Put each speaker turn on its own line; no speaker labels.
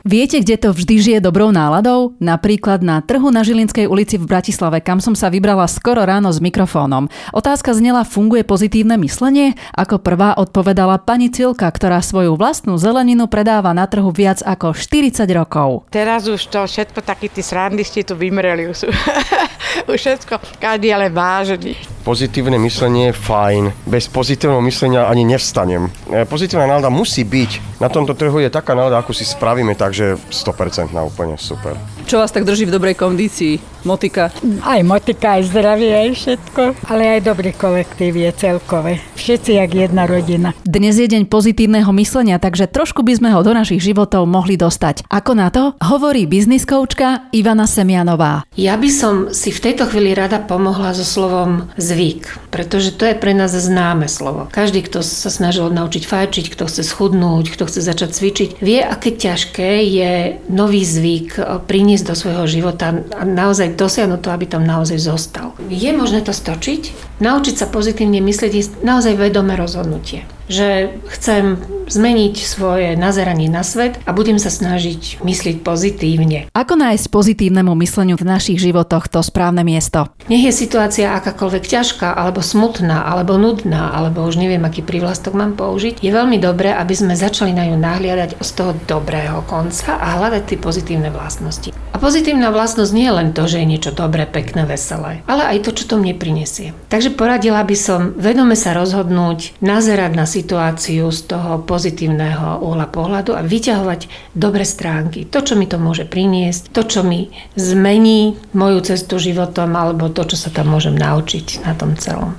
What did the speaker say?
Viete, kde to vždy žije dobrou náladou? Napríklad na trhu na Žilinskej ulici v Bratislave, kam som sa vybrala skoro ráno s mikrofónom. Otázka znela, funguje pozitívne myslenie? Ako prvá odpovedala pani Cilka, ktorá svoju vlastnú zeleninu predáva na trhu viac ako 40 rokov.
Teraz už to všetko, takí tí srandisti tu vymreli. Už všetko, každý ale vážený.
Pozitívne myslenie je fajn. Bez pozitívneho myslenia ani nevstanem. Pozitívna nálada musí byť. Na tomto trhu je taká nálada, ako si spravíme, takže 100% úplne super.
Čo vás tak drží v dobrej kondícii? Motika?
Aj motika, aj zdravie, aj všetko. Ale aj dobrý kolektív je celkové. Všetci jak jedna rodina.
Dnes je deň pozitívneho myslenia, takže trošku by sme ho do našich životov mohli dostať. Ako na to? Hovorí biznis koučka Ivana Semianová.
Ja by som si v tejto chvíli rada pomohla so slovom zvyk, pretože to je pre nás známe slovo. Každý, kto sa snažil naučiť fajčiť, kto chce schudnúť, kto chce začať cvičiť, vie, aké ťažké je nový zvyk priniesť do svojho života a naozaj dosiahnuť to, aby tam naozaj zostal. Je možné to stočiť? Naučiť sa pozitívne myslieť je naozaj vedomé rozhodnutie. Že chcem zmeniť svoje nazeranie na svet a budem sa snažiť myslieť pozitívne.
Ako nájsť pozitívnemu mysleniu v našich životoch to správne miesto?
Nech je situácia akákoľvek ťažká, alebo smutná, alebo nudná, alebo už neviem, aký prívlastok mám použiť, je veľmi dobré, aby sme začali na ňu nahliadať z toho dobrého konca a hľadať tie pozitívne vlastnosti. A pozitívna vlastnosť nie je len to, že je niečo dobré, pekné, veselé, ale aj to, čo to mne prinesie. Takže poradila by som vedome sa rozhodnúť, nazerať na situáciu z toho pozitívneho uhla pohľadu a vyťahovať dobré stránky. To, čo mi to môže priniesť, to, čo mi zmení moju cestu životom, alebo to, čo sa tam môžem naučiť na tom celom.